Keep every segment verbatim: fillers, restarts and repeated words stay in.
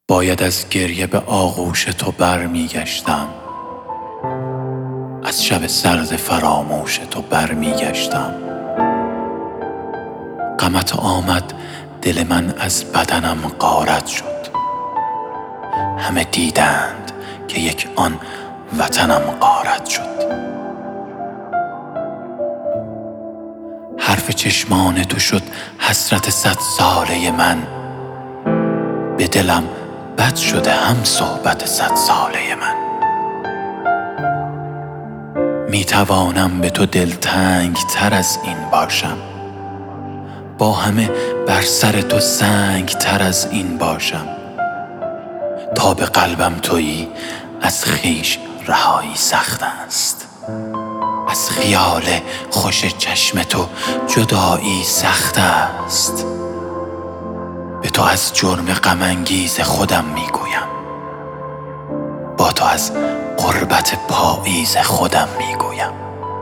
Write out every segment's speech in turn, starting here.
باید از گریه به آغوش تو برمیگشتم، از شب سرد فراموش تو برمیگشتم. غمت آمد، دل من از بدنم غارت شد. همه دیدند که یک آن وطنم غارت شد. حرف چشمان تو شد حسرت صد ساله من، به دلم بد شده هم صحبت صد ساله من. می توانم به تو دلتنگ تر از این باشم، با همه بر سر تو سنگ تر از این باشم. تا به قلبم تویی از خویش رهایی سخت است، از خیال خوش چشم تو جدایی سخت است. به تو از جرم غم انگیز خودم میگویم، با تو از غربت پاییز خودم میگویم.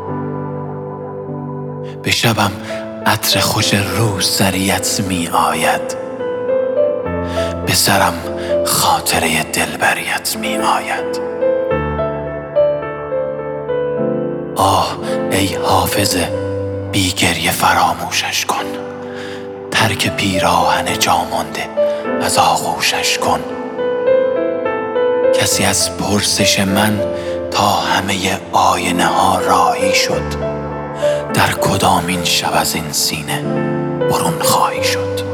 به شبم عطر خوش روسریت می آید، به سرم خاطره دلبریت می آید. آه ای حافظه، بی گریه فراموشش کن، ترک پیراهن جا مانده از آغوشش کن. کسی از پرسش من تا همه آینه ها راهی شد، در کدامین شب از این سینه برون خواهی شد.